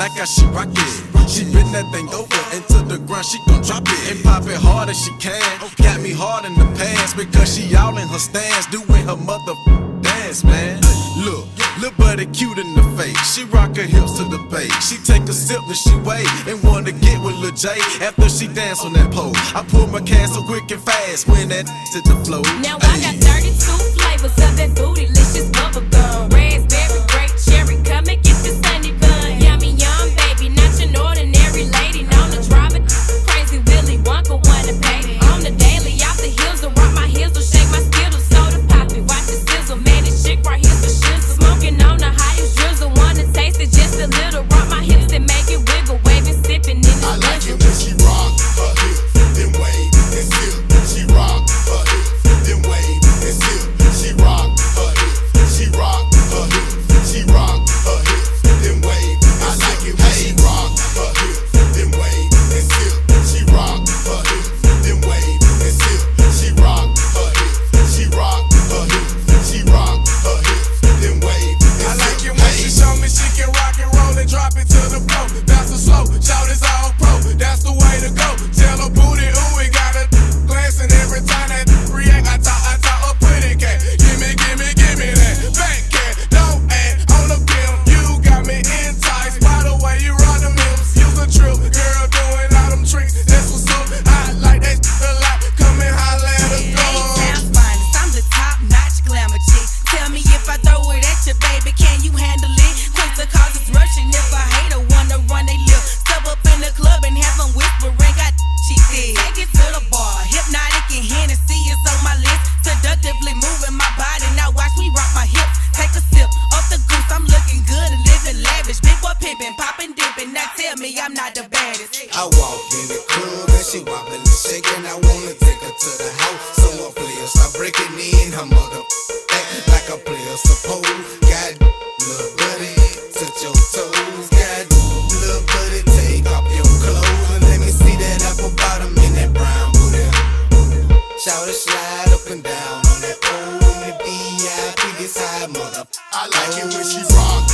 like how she rock it. She bend that thing over into the ground, she gon' drop it and pop it hard as she can. Got me hard in the pants because she all in her stance, doing her mother dance, man. Look, little buddy cute in the face. She rock her hips to the bass. She take a sip and she wait and wanna get with Lil J after she dance on that pole. I pull my can so quick and fast when that to the flow. Now I got 32 flavors of that bootylicious bubble gum. Raspberry, grape, cherry, come and get the sunny bun. Yummy, yum, baby, not your ordinary lady. Known to drive it crazy, Willy Wonka wanna pay. On the daily, off the hills, to rock my heels, to shake my skittles, soda poppy, watch the sizzle. Man, this chick right here's the shizzle. Smoking on the highest drizzle, wanna taste it just a little. Rock my hips and make it wiggle, waving, sipping in the I like it when she rock her hips, then wave and sip. She rock her hips, then wave and sip. She rock her hips, she rock her hips, she rock her hips, then wave. I like it when she rock her hips, then wave and sip. She rock her hips, then wave and sip. She rock her hips, she rock her hips, she rock her hips, then wave and sip. I like it when she show me she can rock and roll and drop it to the floor. That's a slow, shout is all pro, that's the way to go. Tell her booty, ooh, it got a glancing every time that react. I talk a pretty cat. Gimme that back cat. Don't add on the bill. You got me enticed by the way you run them hips. Use a trip, girl, doing all them tricks. That's what's up. I like that shit a lot. Come and holla at us, go. Sounds fine, I'm the top-notch glamour chick. Tell me if I throw it at you, baby, can you handle it? Quick to cause it's rushing if a hater wanna run they lip. Step up in the club and have them whispering, got she did. Take it to the bar, hypnotic and Hennessy is on my list. Seductively moving my body, now watch me rock my hips. Take a sip of the goose, I'm looking good and living lavish. Big boy pimping, popping, dipping, now tell me I'm not the baddest. I walked in the club and she wobbling and shaking. I wanna take her to the house. So my players start breaking in. Her mother act like a player suppose. God, little buddy, touch your toes. God, little buddy, take off your clothes and let me see that apple bottom in that brown booty. Shout it, slide up and down on that pole in the VIP, this high mother. I like it when she rock